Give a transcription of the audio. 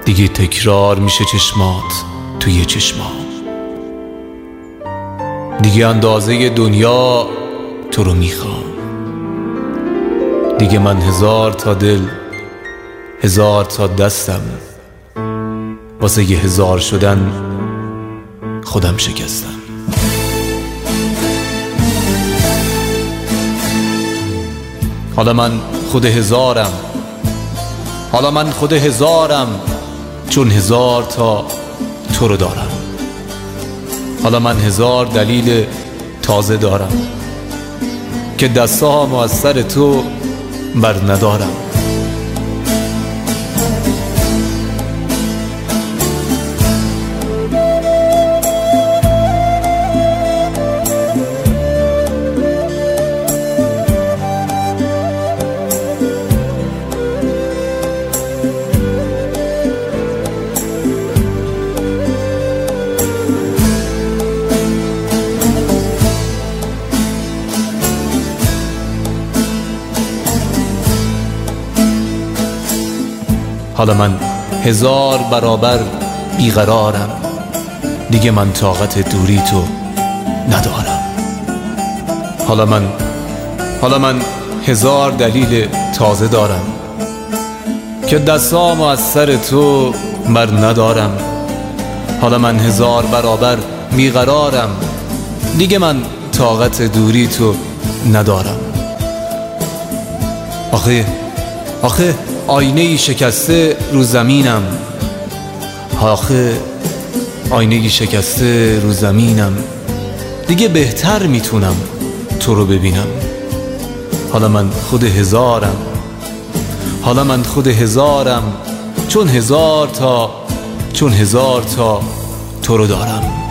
دیگه تکرار میشه چشمات توی چشمام، دیگه اندازه دنیا تو رو میخوام، دیگه من 1000 تا دل 1000 تا دستم، واسه 1000 شدن خودم شکستم. حالا من خود 1000م، حالا من خود 1000م، چون 1000 تا تو رو دارم. حالا من 1000 دلیل تازه دارم که دستامو از سر تو بر ندارم. حالا من 1000 برابر بیقرارم، دیگه من طاقت دوری تو ندارم. حالا من 1000 دلیل تازه دارم که دستامو از سر تو بر ندارم. حالا من 1000 برابر بیقرارم، دیگه من طاقت دوری تو ندارم. آخه آینه شکسته رو زمینم، آخه آینه شکسته رو زمینم، دیگه بهتر میتونم تو رو ببینم. حالا من خود 1000م، حالا من خود 1000م، چون 1000 تا تو رو دارم.